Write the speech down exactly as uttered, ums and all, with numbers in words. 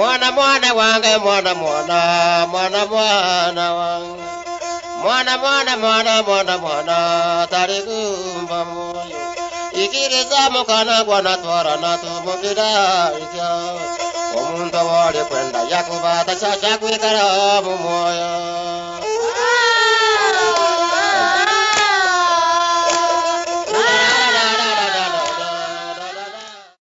Mwana mwana wange mwana mwana mwana mwana wange mwana mwana mwana mwana mwana tarikumba moyo ikiriza mukana gwana twara na tumukira ikya omuntu wali kwenda yakubata chacha kwikara mu moyo